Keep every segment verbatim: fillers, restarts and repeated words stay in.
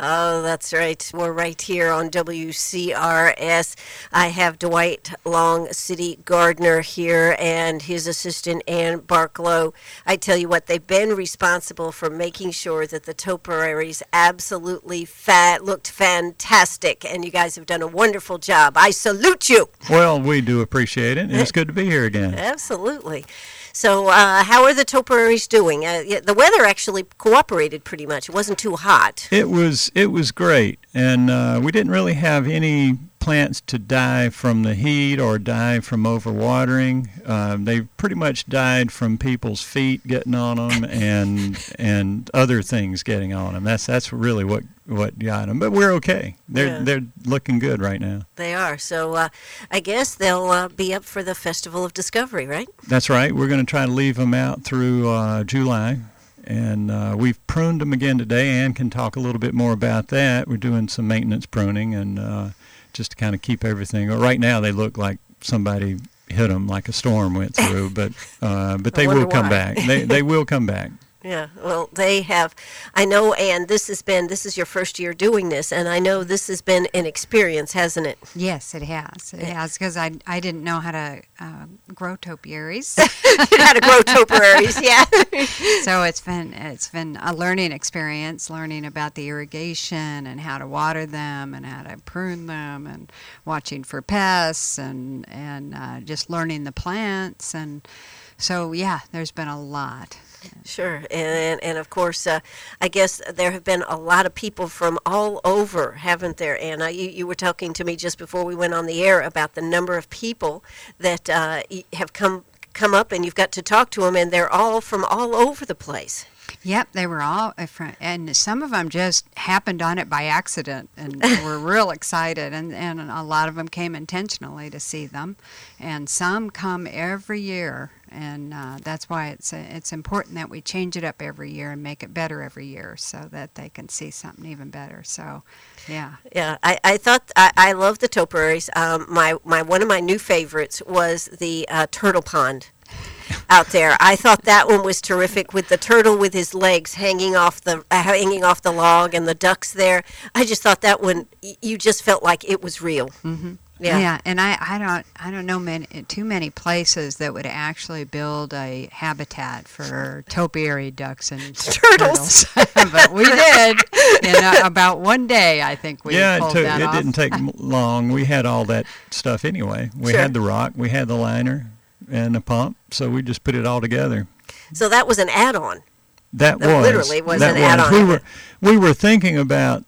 Oh, that's right. We're right here on W C R S. I have Dwight Long, city gardener, here, and his assistant, Ann Barklow. I tell you what, they've been responsible for making sure that the topiaries absolutely fat, looked fantastic, and you guys have done a wonderful job. I salute you. Well, we do appreciate it, and it's good to be here again. Absolutely. So uh, how are the topiaries doing? Uh, yeah, the weather actually cooperated pretty much. It wasn't too hot. It was it was great, and uh, we didn't really have any plants to die from the heat or die from overwatering. Uh, they pretty much died from people's feet getting on them and and other things getting on them. That's that's really what what got them. But we're okay. They're Yeah. they're looking good right now. They are. So uh, I guess they'll uh, be up for the Festival of Discovery, right? That's right. We're going to try to leave them out through uh, July. And uh, we've pruned them again today. Ann can talk a little bit more about that. We're doing some maintenance pruning and uh, just to kind of keep everything. Right now they look like somebody hit them, like a storm went through, but uh, but they will come why. back. They they will come back. Yeah, well, they have, I know, and this has been, this is your first year doing this, and I know this has been an experience, hasn't it? Yes, it has. It has, because I, I didn't know how to uh, grow topiaries. How to grow topiaries, yeah. So it's been it's been a learning experience, learning about the irrigation and how to water them and how to prune them and watching for pests and, and uh, just learning the plants. And so, yeah, there's been a lot. Sure, and and of course, uh, I guess there have been a lot of people from all over, haven't there, Anna? You, you were talking to me just before we went on the air about the number of people that uh, have come come up, and you've got to talk to them, and they're all from all over the place. Yep, they were all, and some of them just happened on it by accident and were real excited, and, and a lot of them came intentionally to see them, and some come every year, and uh, that's why it's it's important that we change it up every year and make it better every year so that they can see something even better. So, yeah. Yeah, I, I thought, I, I love the topiaries. Um, my, my, one of my new favorites was the uh, turtle pond out there. I thought that one was terrific, with the turtle with his legs hanging off the uh, hanging off the log and the ducks there. I just thought that one, y- you just felt like it was real. Mm-hmm. Yeah. Yeah, and I, I don't I don't know many too many places that would actually build a habitat for topiary ducks and Turtles. turtles. But we did in uh, about one day. I think we yeah, it, pulled took, that it off. didn't take m- long. We had all that stuff anyway. We Sure. had the rock, we had the liner, and the pump, so we just put it all together. So that was an add-on. That That was literally was that an was. add-on. We were we were thinking about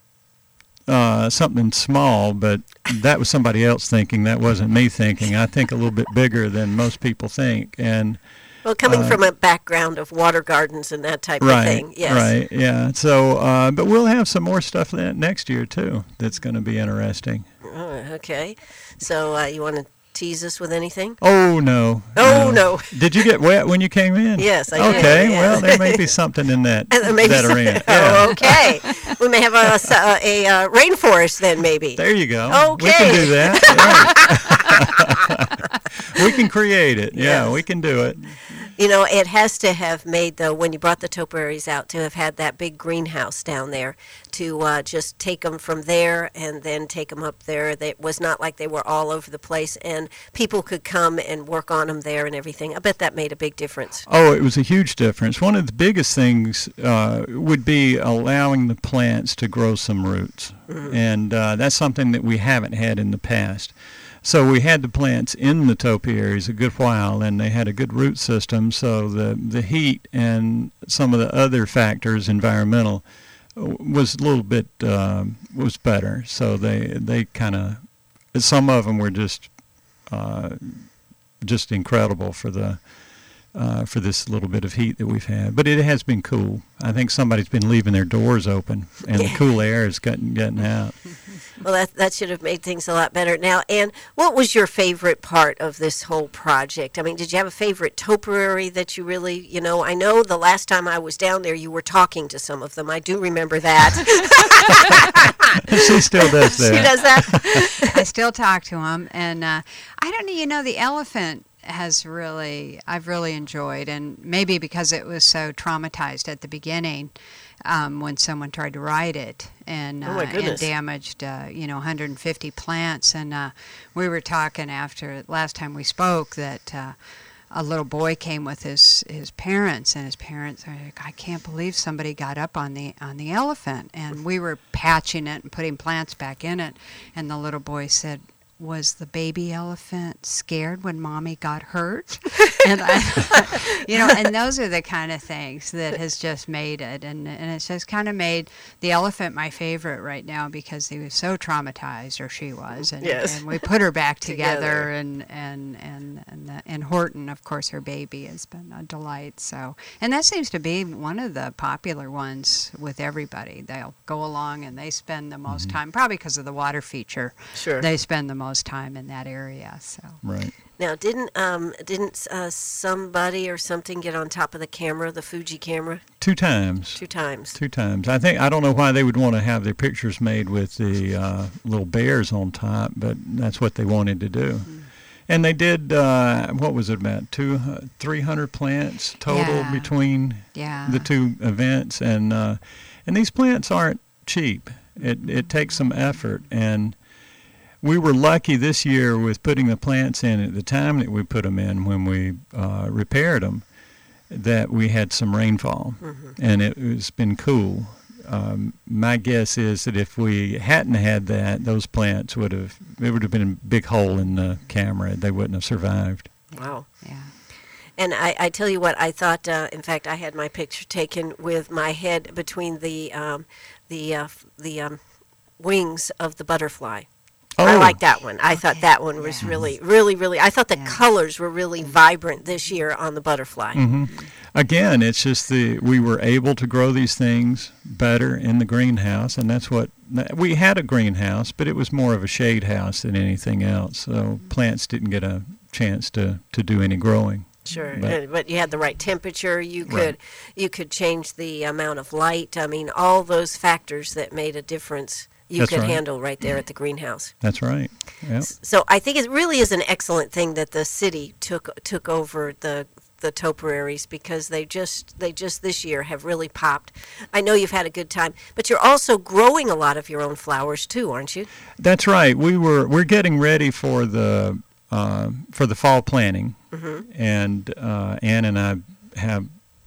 uh, something small, but that was somebody else thinking. That wasn't me thinking. I think a little bit bigger than most people think, and Well, coming Uh, from a background of water gardens and that type right, of thing, yes. right, yeah. So, uh, but we'll have some more stuff that next year too. That's going to be interesting. Oh, okay. So uh, you want to tease us with anything? Oh no! Oh, no. Did you get wet when you came in? Yes, I did, Okay, yeah. well, there may be something in that Uh, maybe that so- arena. Oh, Yeah. okay. We may have a, s- uh, a, uh rainforest then, maybe. There you go. We Okay. can do that. Yeah. We can create it. Yeah, Yes. we can do it. You know, it has to have made, though, when you brought the topiaries out, to have had that big greenhouse down there to uh, just take them from there and then take them up there. It was not like they were all over the place, and people could come and work on them there and everything. I bet that made a big difference. Oh, it was a huge difference. One of the biggest things uh, would be allowing the plants to grow some roots. Mm-hmm. And uh, that's something that we haven't had in the past. So we had the plants in the topiaries a good while, and they had a good root system, so the, the heat and some of the other factors, environmental, was a little bit, uh, was better. So they, they kind of, some of them were just, uh, just incredible for the, uh, for this little bit of heat that we've had. But it has been cool. I think somebody's been leaving their doors open, and the cool air is getting, getting out. Well, that that should have made things a lot better. Now, Ann, what was your favorite part of this whole project? I mean, did you have a favorite topiary that you really, you know, I know the last time I was down there, you were talking to some of them. I do remember that. She still does that. She does that? I still talk to them, and uh, I don't know. You know, the elephant has really, I've really enjoyed, and maybe because it was so traumatized at the beginning, um, when someone tried to ride it and Oh, my uh, and goodness. damaged uh, you know one hundred fifty plants. And uh, we were talking after last time we spoke that uh, a little boy came with his, his parents, and his parents are like, I can't believe somebody got up on the on the elephant. And we were patching it and putting plants back in it, and the little boy said, was the baby elephant scared when mommy got hurt? And I, you know, and those are the kind of things that has just made it, and and it's just kind of made the elephant my favorite right now because he was so traumatized, or she was, and, Yes. and we put her back together, Together. and and and and, the, and Horton, of course, her baby has been a delight. So, and that seems to be one of the popular ones with everybody. They'll go along and they spend the most time, probably because of the water feature. Sure. They spend the most time in that area. So. Right. Now, didn't um, didn't uh, somebody or something get on top of the camera, the Fuji camera, Two times. two times? Two times. I think I don't know why they would want to have their pictures made with the uh, little bears on top, but that's what they wanted to do. Mm-hmm. And they did. Uh, what was it about two, uh, three hundred plants total Yeah. between Yeah. the two events, and uh, and these plants aren't cheap. It it takes some effort, and we were lucky this year with putting the plants in at the time that we put them in when we uh, repaired them, that we had some rainfall, Mm-hmm. and it has been cool. Um, my guess is that if we hadn't had that, those plants would have, it would have been a big hole in the camera. They wouldn't have survived. Wow. Yeah. And I, I tell you what, I thought, uh, in fact, I had my picture taken with my head between the um, the uh, f- the um, wings of the butterfly. I Oh. like that one. I thought Okay. that one was Yeah. really, really, really, I thought the Yeah. colors were really vibrant this year on the butterfly. hmm Again, it's just the we were able to grow these things better in the greenhouse, and that's what we had a greenhouse, but it was more of a shade house than anything else. So plants didn't get a chance to, to do any growing. Sure, But- but, but you had the right temperature. You Right. could you could change the amount of light. I mean, all those factors that made a difference. You That's could right. handle right there at the greenhouse. That's right. Yep. So I think it really is an excellent thing that the city took took over the the topiaries, because they just they just this year have really popped. I know you've had a good time, but you're also growing a lot of your own flowers too, aren't you? That's right. We were we're getting ready for the uh, for the fall planting, Mm-hmm. and uh, Ann and I have.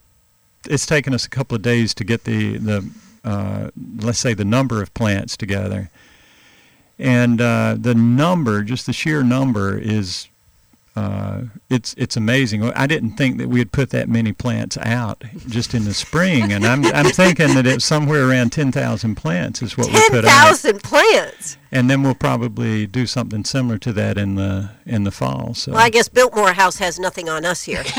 It's taken us a couple of days to get the the uh, let's say the number of plants together, and uh, the number, just the sheer number, is uh, it's it's amazing. I didn't think that we'd put that many plants out just in the spring, and I'm I'm thinking that it's somewhere around ten thousand plants is what we Ten put out. thousand plants. And then we'll probably do something similar to that in the in the fall. So Well, I guess Biltmore House has nothing on us here.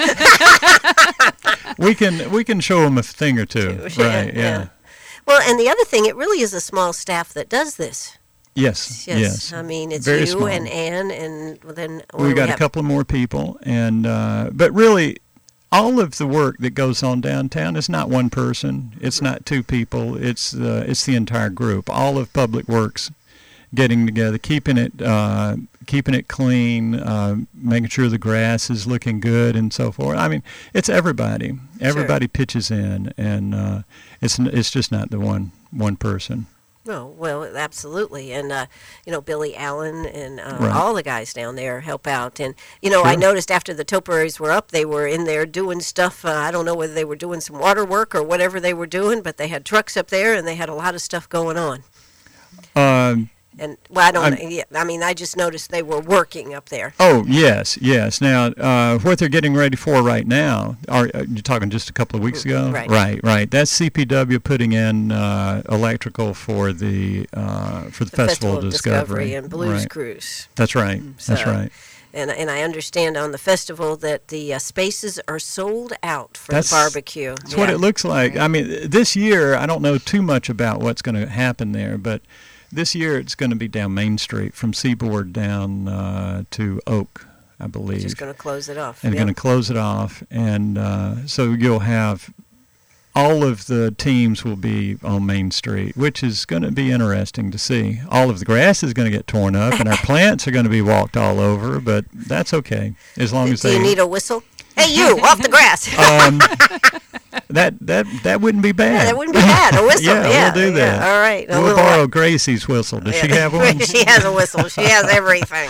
we can we can show them a thing or two, Yeah, right? yeah. Yeah. Well, and the other thing, it really is a small staff that does this. Yes. Yes. Yes. I mean, it's Very you small. and Ann, and then what we do got a have? couple more people, and uh, but really, all of the work that goes on downtown is not one person. It's not two people. It's uh, it's the entire group. All of Public Works getting together, keeping it uh, keeping it clean, uh, making sure the grass is looking good, and so forth. I mean, it's everybody. Everybody pitches in, and uh, it's n- it's just not the one one person. Oh, well, absolutely. And, uh, you know, Billy Allen and uh, Right. all the guys down there help out. And, you know, I Sure. noticed after the topiaries were up, they were in there doing stuff. Uh, I don't know whether they were doing some water work or whatever they were doing, but they had trucks up there and they had a lot of stuff going on. Um, And, well, I don't I'm- yeah, I mean, I just noticed they were working up there. Oh, yes, yes. Now, uh, what they're getting ready for right now, are uh, you're talking just a couple of weeks ago? Right. Right, right. That's C P W putting in uh, electrical for the uh, for the, The Festival, of Discovery. and Blues Right. Cruise. That's right. That's So- right. And, and I understand on the festival that the uh, spaces are sold out for That's- the barbecue. That's what it looks like. I mean, this year, I don't know too much about what's going to happen there, but this year it's going to be down Main Street from Seaboard down uh, to Oak, I believe. Just going to close it off. and yeah. going to close it off, and uh, so you'll have all of the teams will be on Main Street, which is going to be interesting to see. All of the grass is going to get torn up, and our plants are going to be walked all over, but that's okay as long as Do they. you need a whistle? Hey, you, off the grass. Um, that that that wouldn't be bad. Yeah, that wouldn't be bad. A whistle. yeah, yeah, we'll do that. Yeah, all right. A We'll little- borrow Gracie's whistle. Does she Yeah. have one? She has a whistle. She has everything.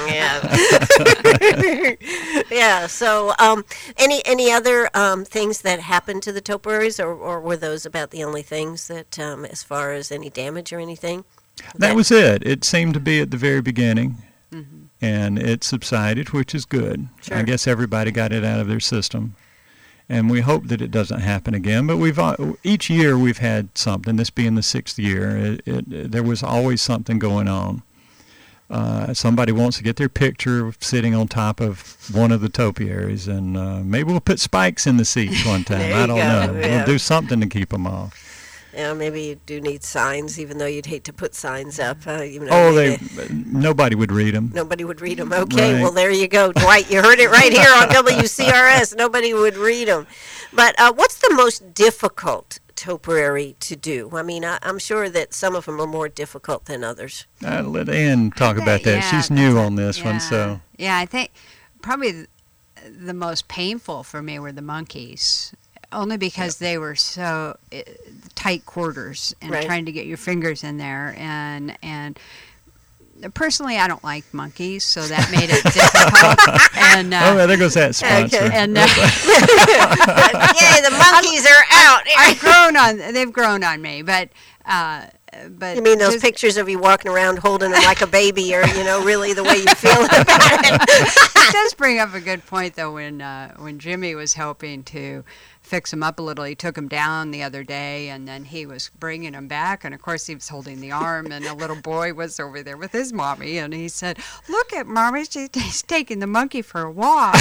Yeah. yeah. So, um, any any other um, things that happened to the topiaries, or, or were those about the only things that, um, as far as any damage or anything? That was it. It seemed to be at the very beginning, Mhm. and it subsided, which is good. Sure. I guess everybody got it out of their system, and we hope that it doesn't happen again. But we've uh, each year we've had something. This being the sixth year, it, it, there was always something going on. Uh, somebody wants to get their picture sitting on top of one of the topiaries, and uh, maybe we'll put spikes in the seats one time. There I you don't go, know. yeah. We'll do something to keep them off. Yeah, maybe you do need signs, even though you'd hate to put signs up. Uh, even though Oh, they maybe nobody would read them. nobody would read them. Okay, Right. well, there you go, Dwight. You heard it right here on W C R S. Nobody would read them. But uh, what's the most difficult topiary to do? I mean, I, I'm sure that some of them are more difficult than others. I'll let Ann talk I about think- that. yeah, She's new that's- on this yeah. one, so. Yeah, I think probably th- the most painful for me were the monkeys, only because they were so uh, tight quarters and Right. trying to get your fingers in there, and and personally, I don't like monkeys, so that made it difficult. And uh, Oh, well, there goes that sponsor. Okay. and uh, Yay, the monkeys are out. I've grown on they've grown on me, but uh, but You mean those just- pictures of you walking around holding them like a baby, or you know, really the way you feel about it? It does bring up a good point, though. When uh, when Jimmy was helping to fix him up a little, he took him down the other day, and then he was bringing him back, and of course he was holding the arm, and a little boy was over there with his mommy, and he said, "Look at mommy, she, she's taking the monkey for a walk."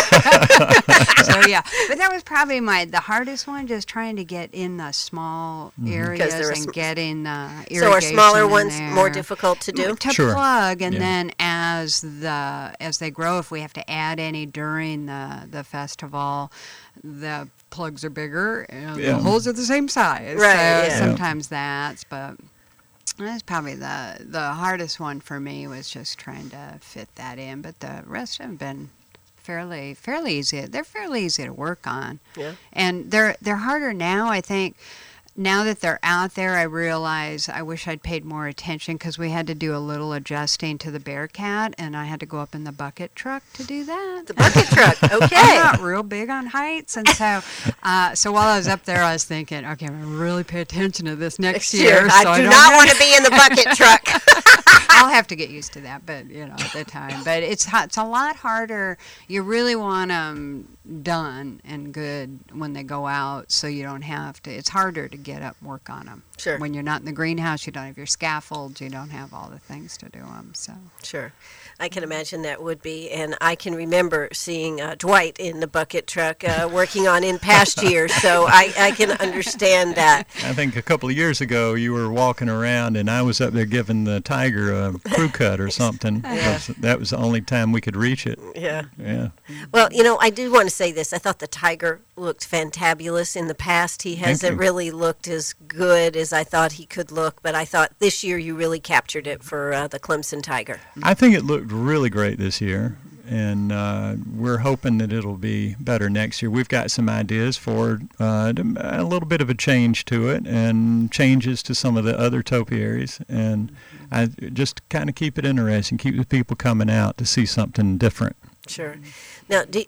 So yeah, but that was probably my the hardest one, just trying to get in the small areas they're a and sm- getting the So are smaller irrigation in ones more there. difficult to do? To Sure. plug, and Yeah. then as the as they grow, if we have to add any during the the festival, the plugs are bigger and Yeah. the holes are the same size. Right, So yeah. sometimes that's, but that's probably the the hardest one for me, was just trying to fit that in. But the rest have been fairly fairly easy. They're fairly easy to work on. Yeah. And they're they're harder now, I think. Now that they're out there, I realize I wish I'd paid more attention, because we had to do a little adjusting to the Bearcat, and I had to go up in the bucket truck to do that. The bucket truck. I'm Okay. not real big on heights, and so uh, so while I was up there, I was thinking, okay, I'm gonna really pay attention to this next year. I so do don't not have- want to be in the bucket truck. I'll have to get used to that, but you know, at the time. But it's ho- it's a lot harder. You really want them done and good when they go out, so you don't have to. It's harder to get up and work on them. Sure. When you're not in the greenhouse, you don't have your scaffolds. You don't have all the things to do them. So. Sure. I can imagine that would be. And I can remember seeing uh, Dwight in the bucket truck uh, working on in past years, so I, I can understand that. I think a couple of years ago you were walking around and I was up there giving the tiger a crew cut or something. Yeah. That was the only time we could reach it. Yeah. Yeah. Well, you know, I do want to say this. I thought the tiger looked fantabulous in the past. He hasn't you. really looked as good as I thought he could look, but I thought this year you really captured it for uh, the Clemson Tiger. I think it looked really great this year, and uh, we're hoping that it'll be better next year. We've got some ideas for uh, a little bit of a change to it, and changes to some of the other topiaries, and I just kind of keep it interesting, keep the people coming out to see something different. Sure. Now, do,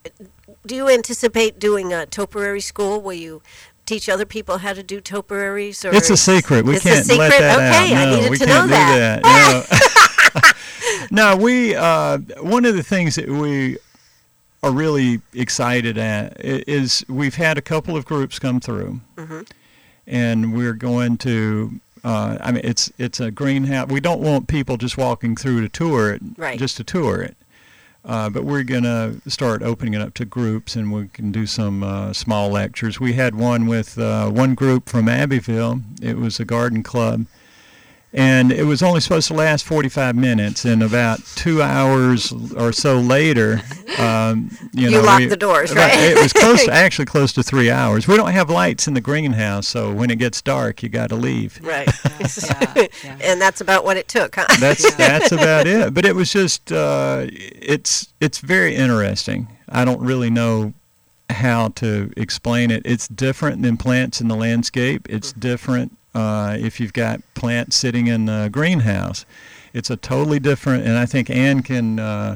do you anticipate doing a topiary school? Will you teach other people how to do topiaries? Or It's a secret. We It's a can't let secret? that Okay, I out. No, needed we to can't know do that. that. No. No, we. Uh, one of the things that we are really excited at i- is we've had a couple of groups come through, Mm-hmm. and we're going to. Uh, I mean, it's it's a greenhouse. We don't want people just walking through to tour it, Right. just to tour it. Uh, but we're going to start opening it up to groups, and we can do some uh, small lectures. We had one with uh, one group from Abbeville. It was a garden club. And it was only supposed to last forty-five minutes, and about two hours or so later, um, you, You know, locked we- the doors, right? It was close, to, actually close to three hours. We don't have lights in the greenhouse, so when it gets dark, you got to leave. Right. Yeah, yeah. And that's about what it took, huh? That's that's about it. But it was just uh, it's it's very interesting. I don't really know how to explain it. It's different than plants in the landscape. It's different uh, if you've got plants sitting in a greenhouse. It's a totally different, and I think Ann can uh,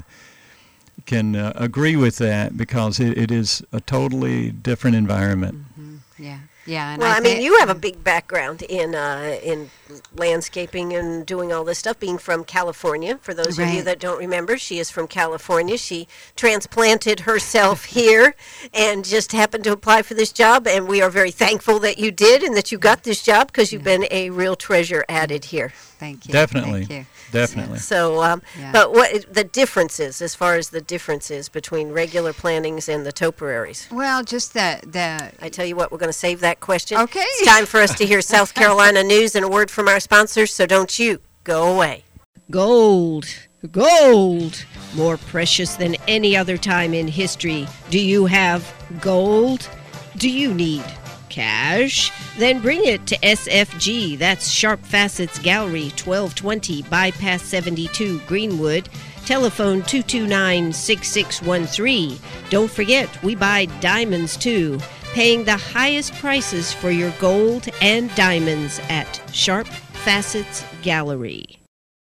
can uh, agree with that because it, it is a totally different environment. Mm-hmm. Yeah. Yeah, and well, I, I mean, thi- you have a big background in uh, in landscaping and doing all this stuff, being from California. For those of you Right. that don't remember, she is from California. She transplanted herself here and just happened to apply for this job, and we are very thankful that you did and that you got this job because you've been a real treasure added here. Thank you. Definitely. Thank you. Definitely. So, um, Yeah. but what the differences, as far as the differences between regular plantings and the topiaries? Well, just the the I tell you what, we're going to save that question. Okay. It's time for us to hear South Carolina news and a word from our sponsors, so don't you go away. Gold. Gold. More precious than any other time in history. Do you have gold? Do you need cash? Then bring it to S F G. That's Sharp Facets Gallery, twelve twenty Bypass seventy-two, Greenwood. Telephone two two nine, six six one three. Don't forget, we buy diamonds too. Paying the highest prices for your gold and diamonds at Sharp Facets Gallery.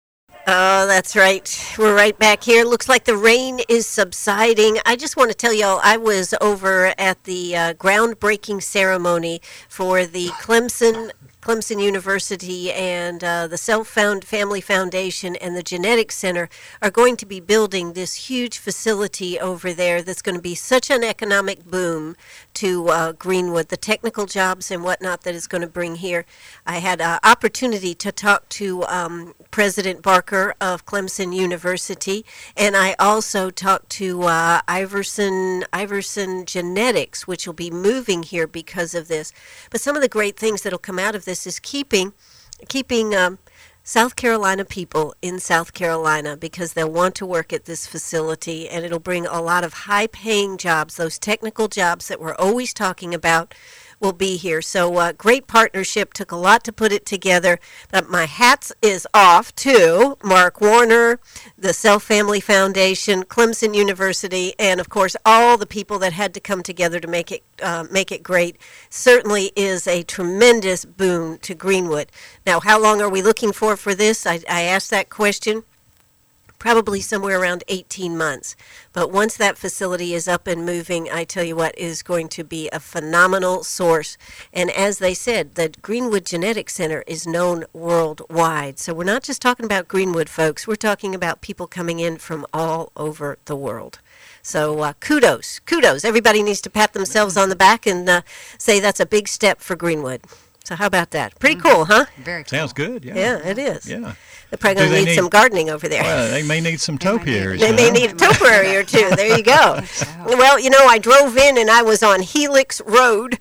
Oh, that's right. We're right back here. Looks like the rain is subsiding. I just want to tell y'all, I was over at the uh, groundbreaking ceremony for the Clemson Clemson University and uh, the Self Found Family Foundation and the Genetics Center are going to be building this huge facility over there that's going to be such an economic boom to uh, Greenwood, the technical jobs and whatnot that it's going to bring here. I had an opportunity to talk to um, President Barker of Clemson University, and I also talked to uh, Iverson Iverson Genetics, which will be moving here because of this. But some of the great things that will come out of this is keeping keeping um, South Carolina people in South Carolina because they'll want to work at this facility, and it'll bring a lot of high-paying jobs. Those technical jobs that we're always talking about will be here. So uh, great partnership. Took a lot to put it together. But my hats is off to Mark Warner, the Self Family Foundation, Clemson University, and of course all the people that had to come together to make it uh, make it great. Certainly is a tremendous boon to Greenwood. Now, how long are we looking for for this? I, I asked that question. Probably somewhere around eighteen months. But once that facility is up and moving, I tell you what, is going to be a phenomenal source. And as they said, the Greenwood Genetics Center is known worldwide. So we're not just talking about Greenwood, folks. We're talking about people coming in from all over the world. So uh, kudos, kudos. Everybody needs to pat themselves on the back and uh, say that's a big step for Greenwood. So how about that? Pretty cool, huh? very cool. Sounds good. Yeah. Yeah, it is. Yeah. They're probably Do going to they need, need- some gardening over there. Well, they may need some They might need- topiaries. They you may know? need a topiary or two. There you go. So, Well, you know, I drove in and I was on Helix Road.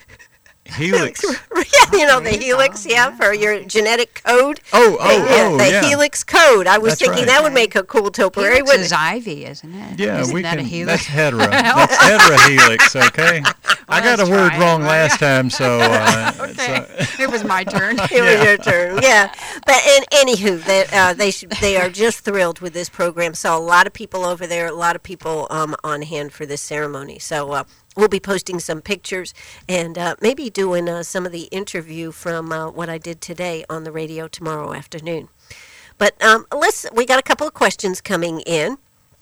Helix. Yeah, you know, the There you Helix, go. yeah, Yeah. for your genetic code. Oh, oh, yeah, oh, the yeah. Helix code. I was That's thinking right. that would make a cool topiary, Helix wouldn't is it? ivy, isn't it? Yeah, Isn't we that can. a helix? That's hedera. That's hedera helix. Okay. I got a let's word try it, wrong right? last time, so. Uh, Okay, so- it was my turn. It was your turn, yeah. But in anywho, that uh, they should, they are just thrilled with this program. Saw a lot of people over there, a lot of people um, on hand for this ceremony. So uh, we'll be posting some pictures and uh, maybe doing uh, some of the interview from uh, what I did today on the radio tomorrow afternoon. But um, let's. We got a couple of questions coming in.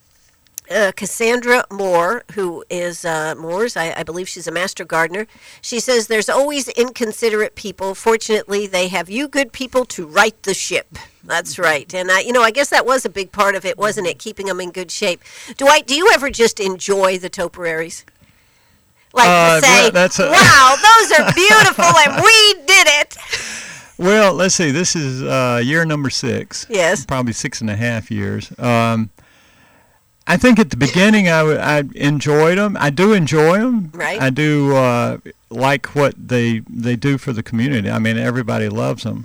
Uh, Cassandra Moore, who is uh, Moore's, I, I believe she's a master gardener. She says there's always inconsiderate people. Fortunately, they have you good people to right the ship. That's right. And, I, you know, I guess that was a big part of it, wasn't it, keeping them in good shape. Dwight, do you ever just enjoy the topiaries? Like Uh, to say, well, that's a- wow, those are beautiful and we did it. Well, let's see. This is uh, year number six. Yes. Probably six and a half years. Um, I think at the beginning I, w- I enjoyed them. I do enjoy them. Right. I do uh, like what they they do for the community. I mean, everybody loves them.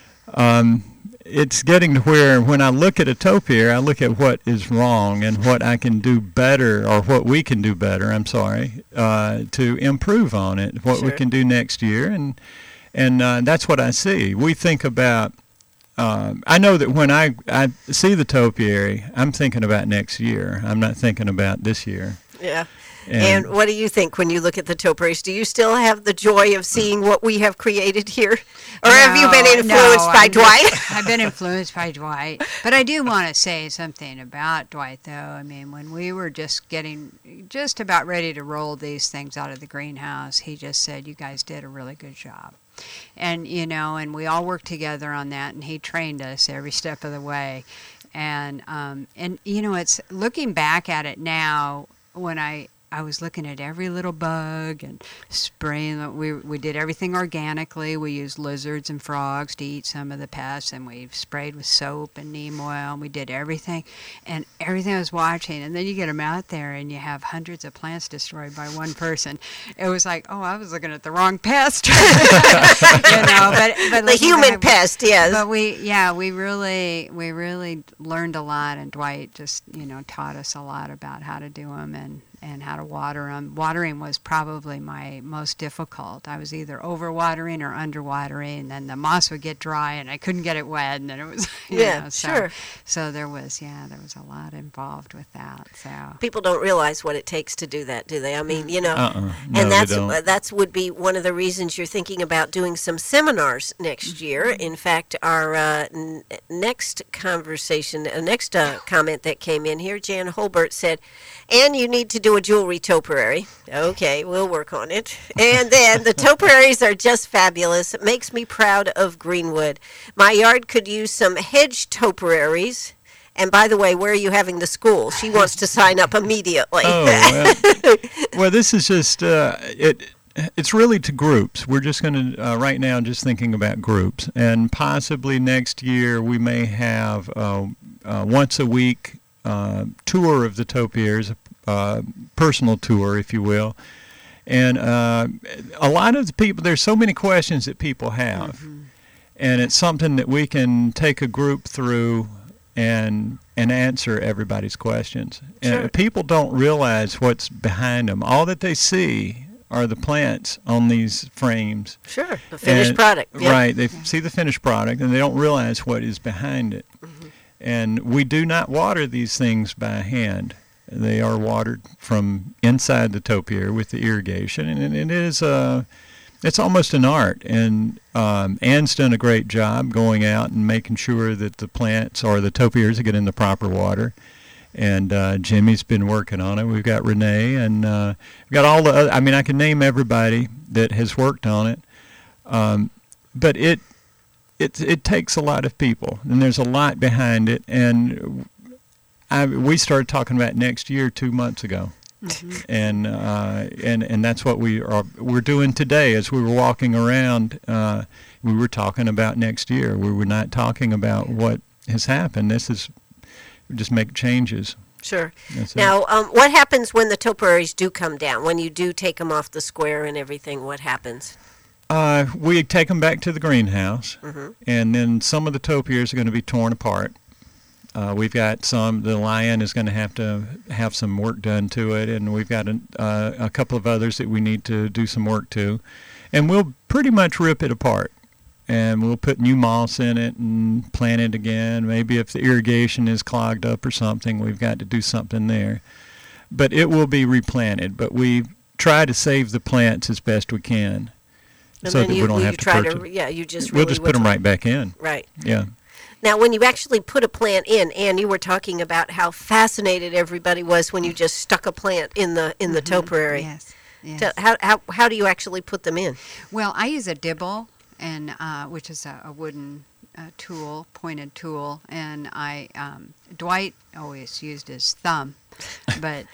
Um, it's getting to where when I look at a topiary, I look at what is wrong and what I can do better, or what we can do better. I'm sorry, uh, to improve on it. What we Sure. can do next year, and and uh, that's what I see. We think about. Um, I know that when I, I see the topiary, I'm thinking about next year. I'm not thinking about this year. Yeah. And what do you think when you look at the topiaries? Do you still have the joy of seeing what we have created here? Or have you been No, influenced no, by I'm Dwight? just- I've been influenced by Dwight. But I do want to say something about Dwight, though. I mean, when we were just getting, just about ready to roll these things out of the greenhouse, he just said, you guys did a really good job. And, you know, and we all worked together on that, and he trained us every step of the way. And, um, and you know, it's looking back at it now, when I, I was looking at every little bug and spraying. The, we we did everything organically. We used lizards and frogs to eat some of the pests, and we sprayed with soap and neem oil. And we did everything, and everything I was watching. And then you get them out there, and you have hundreds of plants destroyed by one person. It was like, oh, I was looking at the wrong pest, you know. But but The human back, pest, yes. But we yeah we really we really learned a lot, and Dwight just you know taught us a lot about how to do them and. and how to water them. Watering was probably my most difficult. I was either overwatering or underwatering, and then the moss would get dry, and I couldn't get it wet, and then it was, you Yeah, know, so, sure. So there was, yeah, there was a lot involved with that. So People don't realize what it takes to do that, do they? I mean, you know, Uh-uh. No, and they that's don't. that's would be one of the reasons you're thinking about doing some seminars next year. In fact, our uh, n- next conversation, uh, next uh, comment that came in here, Jan Holbert said, "And you need to do a jewelry topiary." Okay, we'll work on it. And then the topiaries are just fabulous. It makes me proud of Greenwood. My yard could use some hedge topiaries. And by the way, where are you having the school? She wants to sign up immediately. Oh, well, well, this is just uh, it. It's really to groups. We're just going to uh, right now just thinking about groups, and possibly next year we may have uh, uh, once a week uh, tour of the topiaries, uh, personal tour, if you will. And uh, a lot of the people, there's so many questions that people have, mm-hmm. and it's something that we can take a group through and and answer everybody's questions. Sure. And people don't realize what's behind them. All that they see are the plants on these frames. Sure, the finished And- product. Yep. Right, they see the finished product, and they don't realize what is behind it. Mm-hmm. And we do not water these things by hand. They are watered from inside the topiary with the irrigation, and it is uh, it's almost an art. And um, Ann's done a great job going out and making sure that the plants or the topiaries are getting the proper water. And uh, Jimmy's been working on it. We've got Renee, and uh, we've got all the other, I mean, I can name everybody that has worked on it. Um, but it, it it takes a lot of people, and there's a lot behind it. And I, we started talking about next year two months ago. Mm-hmm. And uh, and and that's what we are we're doing today. As we were walking around, uh, we were talking about next year. We were not talking about what has happened. This is just make changes. Sure. That's it. Now, um, what happens when the topiaries do come down? When you do take them off the square and everything, what happens? Uh, we take them back to the greenhouse, Mm-hmm. and then some of the topiaries are going to be torn apart. Uh, we've got some. The lion is going to have to have some work done to it, and we've got a, uh, a couple of others that we need to do some work to, and we'll pretty much rip it apart. And we'll put new moss in it and plant it again. Maybe if the irrigation is clogged up or something, we've got to do something there. But it will be replanted. But we try to save the plants as best we can, And so then that you, we don't you have to try purchase. to, yeah, you just We'll really just would- put them right back in. Right. Yeah. Now, when you actually put a plant in, Ann, you were talking about how fascinated everybody was when you just stuck a plant in the in the topiary. yes, yes. Tell- how, how how do you actually put them in? Well, I use a dibble, and uh, which is a, a wooden uh, tool, pointed tool, and I um, Dwight always used his thumb, but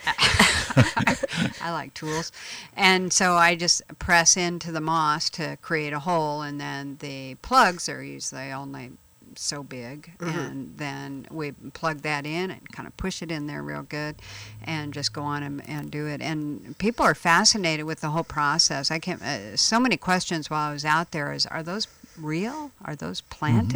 I like tools, and so I just press into the moss to create a hole, and then the plugs are usually only so big, Mm-hmm. and then we plug that in and kind of push it in there real good, and just go on and, and do it. And people are fascinated with the whole process. I can't. Uh, so many questions while I was out there is: Are those real? Are those planted? Mm-hmm.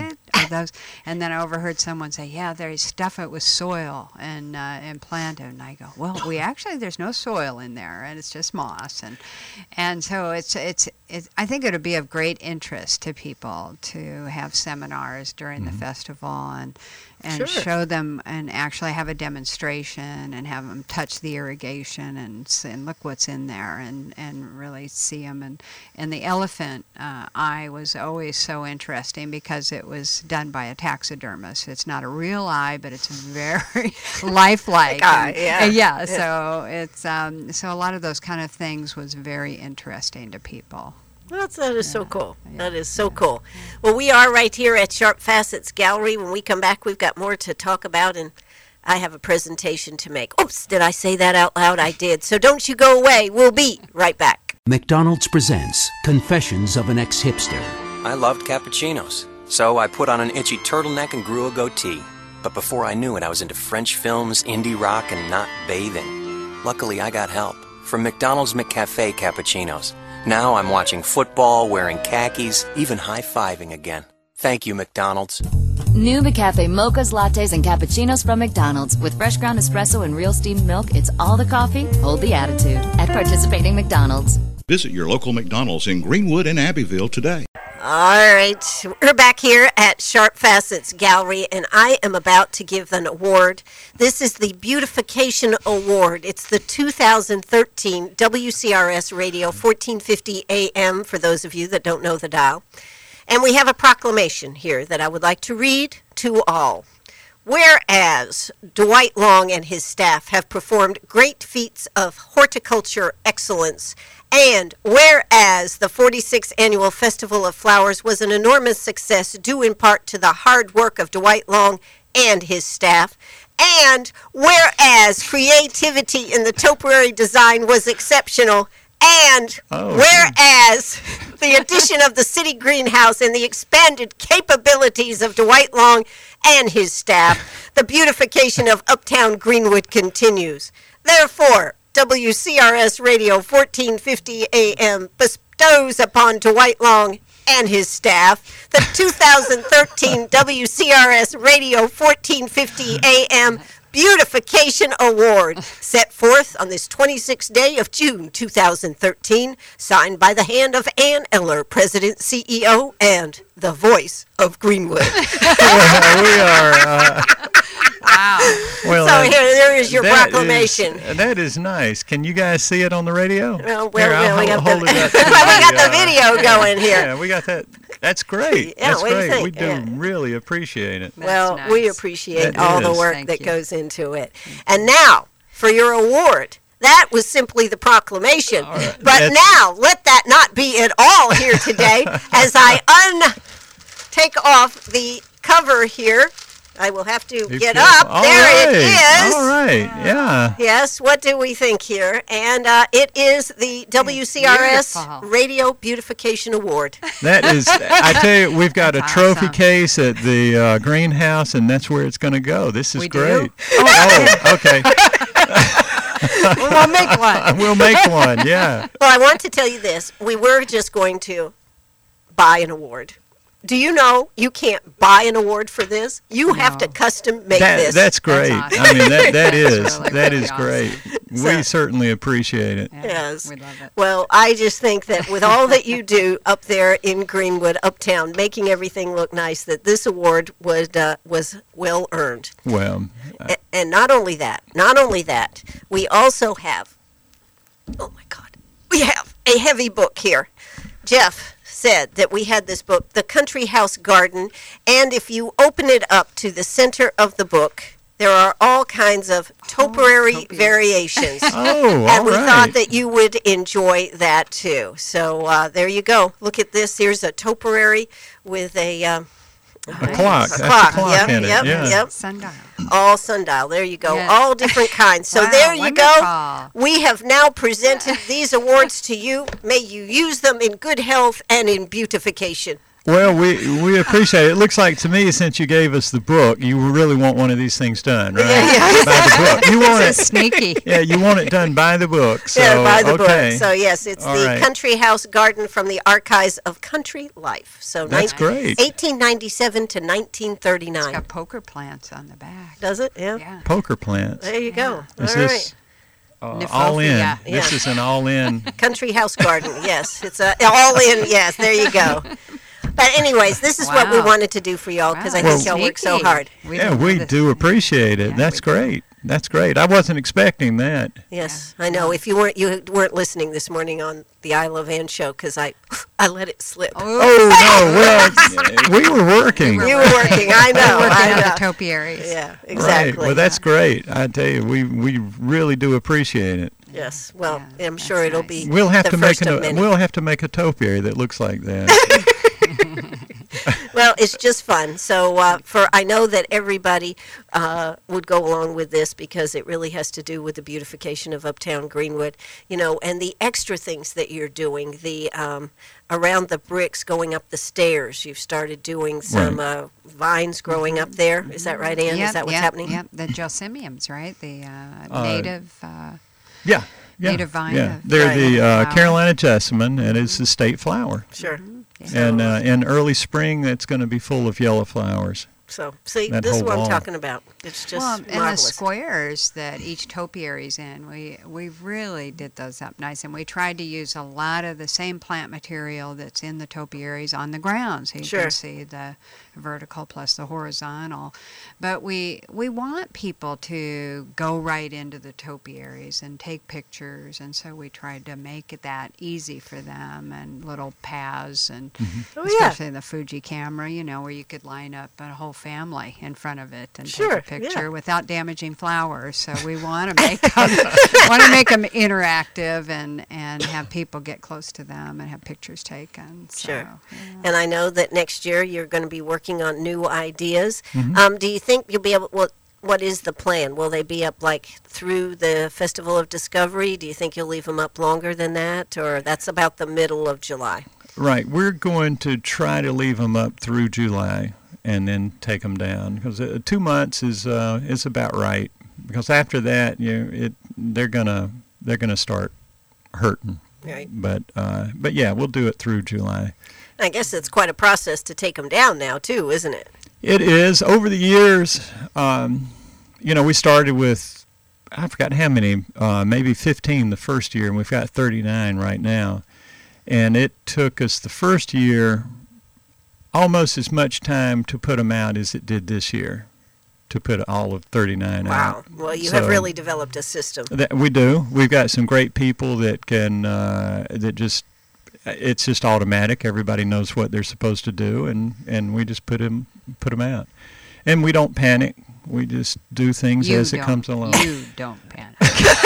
of those. And then I overheard someone say, yeah, they stuff it with soil and uh, and plant it. And I go, well, we actually, there's no soil in there, and it's just moss. And and so it's, it's, it's I think it would be of great interest to people to have seminars during mm-hmm. the festival and and sure. show them and actually have a demonstration and have them touch the irrigation and, and look what's in there and, and really see them. And, and the elephant uh, eye was always so interesting because it was done by a taxidermist. It's not a real eye, but it's very lifelike. Like eye, and, yeah. uh, yeah. Yeah, so it's um, so a lot of those kind of things was very interesting to people. That's, that is yeah. so cool. Yeah. That is so yeah. cool. Well, we are right here at Sharp Facets Gallery. When we come back, we've got more to talk about, and I have a presentation to make. Oops, did I say that out loud? I did. So don't you go away. We'll be right back. McDonald's presents Confessions of an Ex-Hipster. I loved cappuccinos, so I put on an itchy turtleneck and grew a goatee. But before I knew it, I was into French films, indie rock, and not bathing. Luckily, I got help from McDonald's McCafe cappuccinos. Now I'm watching football, wearing khakis, even high-fiving again. Thank you, McDonald's. New McCafe mochas, lattes, and cappuccinos from McDonald's. With fresh ground espresso and real steamed milk, it's all the coffee, hold the attitude. At participating McDonald's. Visit your local McDonald's in Greenwood and Abbeville today. All right, we're back here at Sharp Facets Gallery, and I am about to give an award. This is the Beautification Award. It's the two thousand thirteen W C R S Radio fourteen fifty A M, for those of you that don't know the dial. And we have a proclamation here that I would like to read to all. Whereas Dwight Long and his staff have performed great feats of horticulture excellence, and whereas the forty-sixth Annual Festival of Flowers was an enormous success due in part to the hard work of Dwight Long and his staff, and whereas creativity in the topiary design was exceptional, and Oh, whereas the addition of the city greenhouse and the expanded capabilities of Dwight Long and his staff, the beautification of Uptown Greenwood continues. Therefore, W C R S Radio fourteen fifty A M bestows upon Dwight Long and his staff the two thousand thirteen W C R S Radio fourteen fifty A M Beautification Award, set forth on this twenty-sixth day of June two thousand thirteen, signed by the hand of Ann Eller, President, C E O, and the voice of Greenwood. Well, we are. Uh, Wow. well, So uh, here, there is your that proclamation. is- that is nice. Can you guys see it on the radio? Well, well, Here, I'll well, we ho- got the- hold it up to we got the uh, video going here. Yeah, we got that. That's great. Yeah, That's what do you great. think? We do Yeah. really appreciate it. That's Well, nice. we appreciate That all the is. work Thank that you. goes into it. And now, for your award. That was simply the proclamation. right. But That's- now, let that not be at all here today. As I un take off the cover here, I will have to Be get careful. up. All There right. it is. All right. Yeah. Yes, what do we think here? And uh, it is the W C R S Beautiful. Radio Beautification Award. That is, I tell you, we've got a That's trophy awesome. case at the uh, greenhouse, and that's where it's going to go. This is We do? great. Oh, okay. We'll make one. We'll make one. Yeah. Well, I want to tell you this. We were just going to buy an award. Do you know you can't buy an award for this? You have to No. custom make That, this. that's great. awesome. I mean, that, that That's is really, that really is awesome. great. So- We certainly appreciate it. Yeah, Yes. We love it. Well, I just think that with all that you do up there in Greenwood, uptown, making everything look nice, that this award was uh, was well earned. Well, uh, A- and not only that, not only that, we also have, oh my God, we have a heavy book here. Jeff said that we had this book, The Country House Garden, and if you open it up to the center of the book, there are all kinds of topiary topiaries. variations. oh, And all we right. thought that you would enjoy that too. So uh, there you go. Look at this. Here's a topiary with a, um, a clock. a That's clock. a clock Yep, in it. yep, yeah. yep. Sundial. All sundial. There you go. Yes. All different kinds. So Wow, there you go. wonderful. We have now presented these awards to you. May you use them in good health and in beautification. Well, we we appreciate it. It looks like to me, since you gave us the book, you really want one of these things done, right? Yeah, yeah. By the book. You want it Sneaky. Yeah, you want it done by the book. So, yeah, by the okay. book. So yes, it's All the right. Country House Garden from the Archives of Country Life. So That's nine- great. eighteen ninety-seven to nineteen It's thirty-nine. got poker plants on the back. Does it? Yeah. Yeah. Poker plants. There you go. Is All this right. uh, Nifofia. all in? Yeah. This is an all in. Country House Garden. Yes, it's a all in. Yes, there you go. But anyways, this is what we Wow. wanted to do for y'all because I Wow, think y'all work so sneaky. hard. We Yeah, didn't know we this. do appreciate it. Yeah, That's we do. great. That's great. I wasn't expecting that. Yes, I know. If you weren't you weren't listening this morning on the I Love Ann show because I I let it slip. Oh no! Well, we were working. We You were working. I know. Working I on the know. topiaries. Yeah, exactly. Right. Well, that's great. I tell you, we we really do appreciate it. Yes. Well, Yeah, I'm sure that's it'll nice. be. We'll have the to make first an, of many. we'll have to make a topiary that looks like that. Well, it's just fun. So uh, for I know that everybody uh, would go along with this because it really has to do with the beautification of Uptown Greenwood, you know, and the extra things that you're doing. The um, around the bricks, going up the stairs. You've started doing some uh, vines growing up there. Is that right, Ann? Yep, Is that what's yep, happening? Yep, the gelsemiums, right? The uh, Uh, native. Uh, Yeah. Yeah. Native vine Yeah. of- They're Right. the uh, Flower. Carolina jessamine, and it's the state flower. Sure. yeah. And uh, in early spring, that's going to be full of yellow flowers. So see, That this is whole what I'm wall. talking about. It's just well, and the marvelous. squares that each topiary's in, we we really did those up nice, and we tried to use a lot of the same plant material that's in the topiaries on the ground, so you Sure. can see the vertical plus the horizontal. But we we want people to go right into the topiaries and take pictures, and so we tried to make it that easy for them, and little paths, and Oh, yeah. especially the Fuji camera, you know, where you could line up a whole family in front of it and Sure, take a picture yeah. without damaging flowers. So we want to make them want to make them interactive and and have people get close to them and have pictures taken. So, Sure. yeah. And I know that next year you're going to be working on new ideas. Mm-hmm. Um, do you think you'll be able? Well, what is the plan? Will they be up like through the Festival of Discovery? Do you think you'll leave them up longer than that, or that's about the middle of July? Right. We're going to try to leave them up through July and then take them down because uh, two months is uh, is about right. Because after that, you know, it they're gonna they're gonna start hurting. Right. But uh, but yeah, we'll do it through July. I guess it's quite a process to take them down now, too, isn't it? It is. Over the years, um, you know, we started with, I forgot how many, uh, maybe fifteen the first year, and we've got thirty-nine right now. And it took us the first year almost as much time to put them out as it did this year, to put all of thirty-nine Wow. out. Well, you So- have really developed a system. That we do. We've got some great people that can, uh, that just, it's just automatic. Everybody knows what they're supposed to do, and, and we just put them, put them out. And we don't panic. We just do things You as it don't- comes along. You don't panic.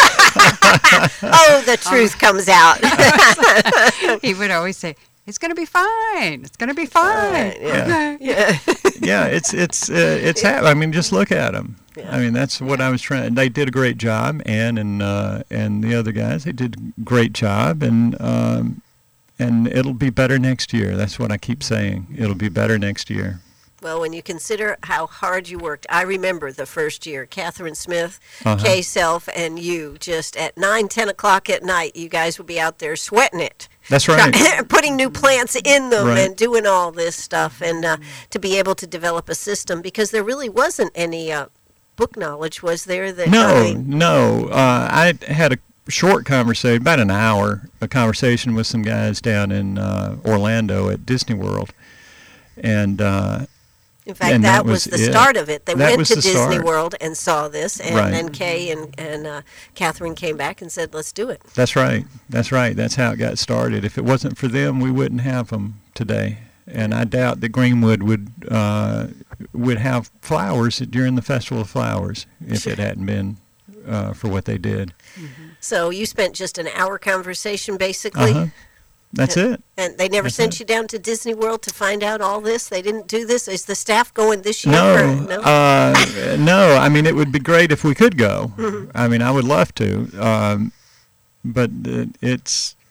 Oh, the truth comes out. He would always say, "It's going to be fine. It's going to be fine." Right, yeah. Okay. Yeah. Yeah, it's it's uh, it's. hap- I mean, just look at them. Yeah. I mean, that's what I was trying. They did a great job, Ann and uh, and the other guys. They did a great job, and um, and it'll be better next year. That's what I keep saying. It'll be better next year. Well, when you consider how hard you worked, I remember the first year, Catherine Smith, Uh-huh. Kay Self, and you, just at nine, ten o'clock at night, you guys would be out there sweating it. That's right. Putting new plants in them Right. and doing all this stuff, and uh, to be able to develop a system, because there really wasn't any uh, book knowledge, was there? That, I No, mean, no. Uh, I had a short conversation, about an hour, a conversation with some guys down in uh, Orlando at Disney World, and uh, in fact, and that, that was, was the it. start of it. They That went was to the Disney start. World and saw this, and Right. then Kay and, and uh, Catherine came back and said, let's do it. that's right. That's right. That's how it got started. If it wasn't for them, we wouldn't have them today. And I doubt that Greenwood would uh, would have flowers during the Festival of Flowers if it hadn't been uh, for what they did. So you spent just an hour conversation, basically. Uh-huh. That's it. And they never That's sent it. you down to Disney World to find out all this? They didn't do this? Is the staff going this year? No, or- no? uh, no. I mean, it would be great if we could go. Mm-hmm. I mean, I would love to, um, but it, it's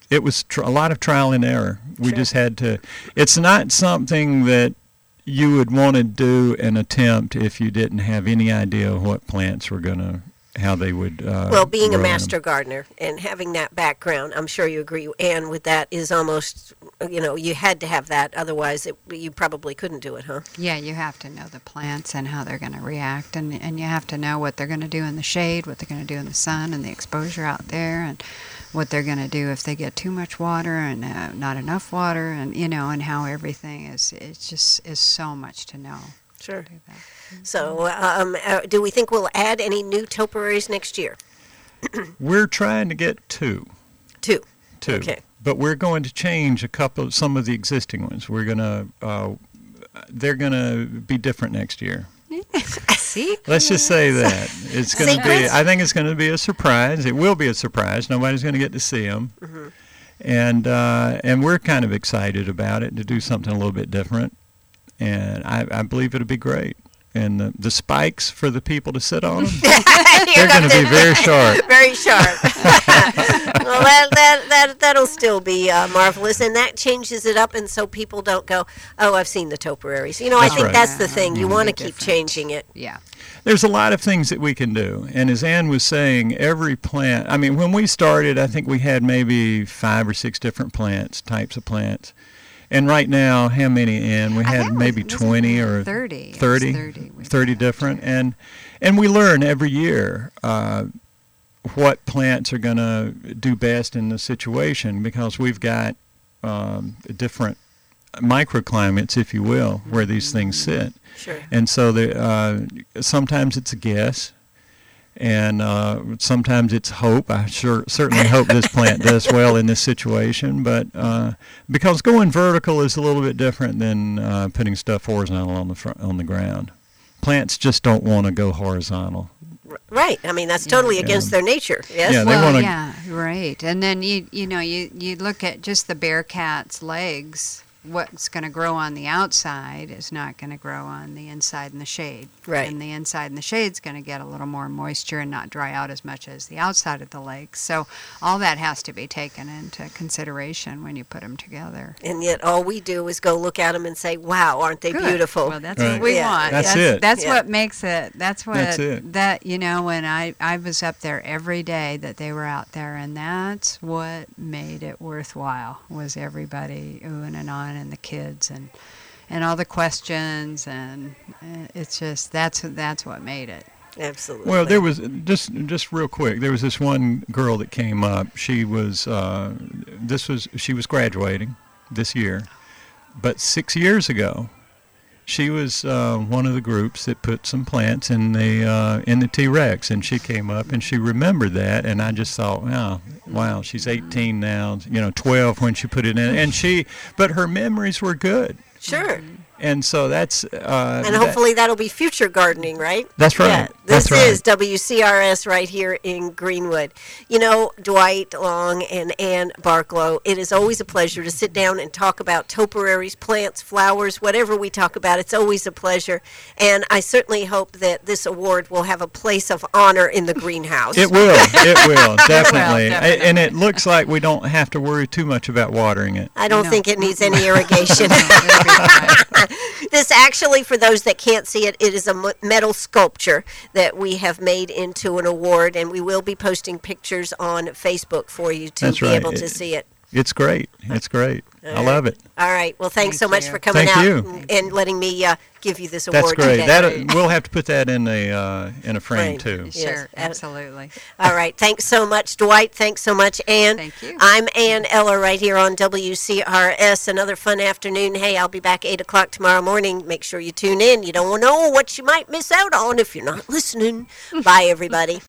it was tr- a lot of trial and error. We Sure. just had to. It's not something that you would want to do an attempt if you didn't have any idea what plants were going to, how they would. Uh, Well, being a grow in 'em. master gardener and having that background, I'm sure you agree, Anne, with that is almost, you know, you had to have that. Otherwise, it, you probably couldn't do it, huh? Yeah, you have to know the plants and how they're going to react, and, and you have to know what they're going to do in the shade, what they're going to do in the sun and the exposure out there, and what they're going to do if they get too much water and uh, not enough water, and you know, and how everything is. It just is so much to know. Sure. to do that. So, um, uh, do we think we'll add any new topiaries next year? We're trying to get two. Two. Two. Okay. But we're going to change a couple, some of the existing ones. We're going to, uh, they're going to be different next year. See? Let's just say that. It's going to be, Secrets? I think it's going to be a surprise. It will be a surprise. Nobody's going to get to see them. Mm-hmm. And, uh, and we're kind of excited about it to do something a little bit different. And I, I believe it'll be great. And the, the spikes for the people to sit on them, they're going to be very sharp. Very sharp. Well, that, that, that, that'll still be uh, marvelous, and that changes it up, and so people don't go, oh, I've seen the topiaries. You know, That's I think right. that's the thing. You Yeah, want to be keep different. changing it. Yeah. There's a lot of things that we can do. And as Ann was saying, every plant, I mean, when we started, I think we had maybe five or six different plants, types of plants. And right now, how many, Ann? We I had think it maybe was- was twenty it or thirty. It was thirty, thirty we thirty had, different. yeah. And, and we learn every year uh, what plants are going to do best in the situation, because we've got um, different microclimates, if you will, where these things sit. Sure. And so the, uh, sometimes it's a guess, and uh, sometimes it's hope. I sure certainly hope this plant does well in this situation, but uh, because going vertical is a little bit different than uh, putting stuff horizontal on the front, on the ground. Plants just don't want to go horizontal. Right. I mean, that's totally Yeah. against their nature. Yes. Yeah, they well, wanna- yeah, right. And then you you know you you look at just the bear cat's legs. What's going to grow on the outside is not going to grow on the inside in the shade. Right. And the inside in the shade's going to get a little more moisture and not dry out as much as the outside of the legs. So all that has to be taken into consideration when you put them together. And yet all we do is go look at them and say, wow, aren't they Good. beautiful? Well, that's Right. what we Yeah. want. That's that's it. That's Yeah. what makes it. That's what That's it. that you know when I I was up there every day that they were out there, and that's what made it worthwhile. Was everybody oohing and on, and the kids and and all the questions, and uh, it's just that's that's what made it. Absolutely. Well, there was just just real quick. There was this one girl that came up. She was uh, this was she was graduating this year, but six years ago, she was uh, one of the groups that put some plants in the uh, in the T-Rex, and she came up and she remembered that, and I just thought, wow, wow, she's eighteen now, you know, twelve when she put it in, and she, but her memories were good, Sure. and so that's uh, And that- hopefully that'll be future gardening, right? That's right. Yeah, this That's right. is W C R S right here in Greenwood. You know, Dwight Long and Ann Barklow, it is always a pleasure to sit down and talk about topiaries, plants, flowers, whatever we talk about. It's always a pleasure. And I certainly hope that this award will have a place of honor in the greenhouse. It will. It will, definitely. A- definitely. And it looks like we don't have to worry too much about watering it. I don't No. think it needs any irrigation. No, it'll be fine. This actually, for those that can't see it, it is a m- metal sculpture that we have made into an award, and we will be posting pictures on Facebook for you to That's be right. able to It- see it. It's great. It's great. I love it. All right. Well, thanks Thank so much you. for coming Thank out you. and- and letting me uh, give you this That's award great. today. That we'll have to put that in a uh, in a frame, Frame. too. Yes, Sure, ab- absolutely. All right. Thanks so much, Dwight. Thanks so much, Ann. Thank you. I'm Ann Eller right here on W C R S. Another fun afternoon. Hey, I'll be back eight o'clock tomorrow morning. Make sure you tune in. You don't know what you might miss out on if you're not listening. Bye, everybody.